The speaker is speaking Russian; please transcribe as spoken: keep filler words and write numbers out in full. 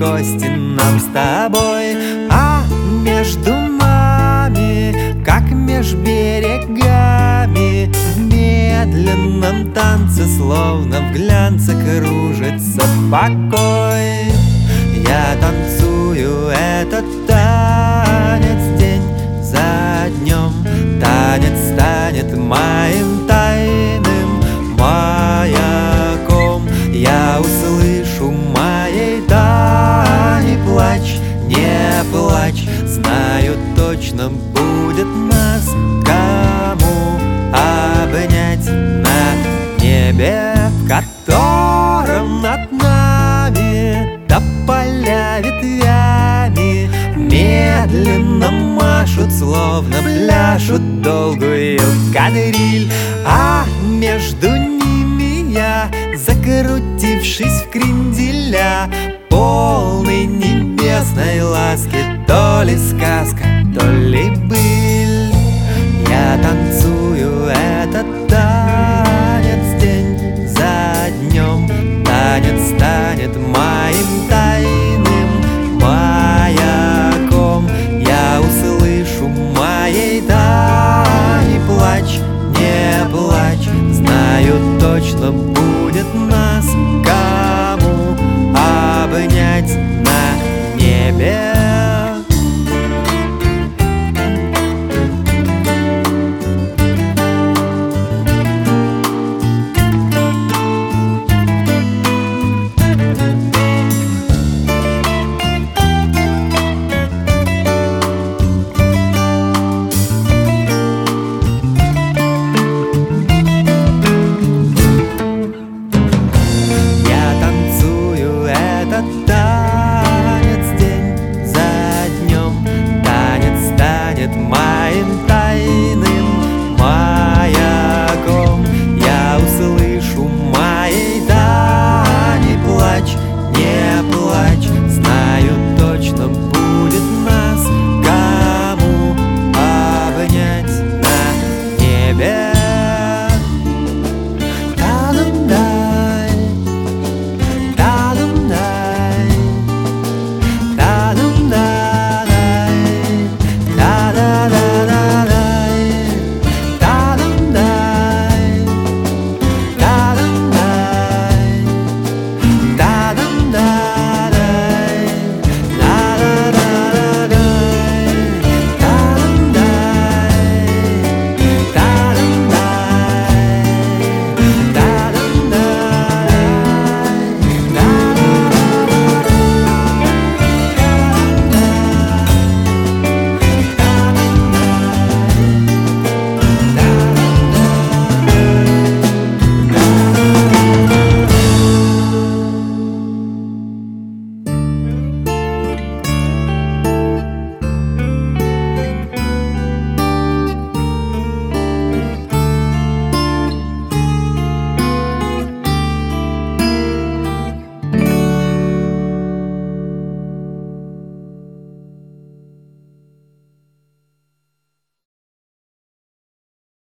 кости нам с тобой. А между нами, как меж берегами, в медленном танце, словно в глянце, кружится покой. Я танцую этот танец день за днем. Танец станет моим тайным маяком. Я услышу моей Тане плач, не плачь. Знаю, точно будет нас кому обнять на небе, в котором над нами тополя ветвями медленно машут, словно пляшут долгую кадриль. А между ними я, закрутившись в кренделя, полный небесной ласки, то ли сказка, то ли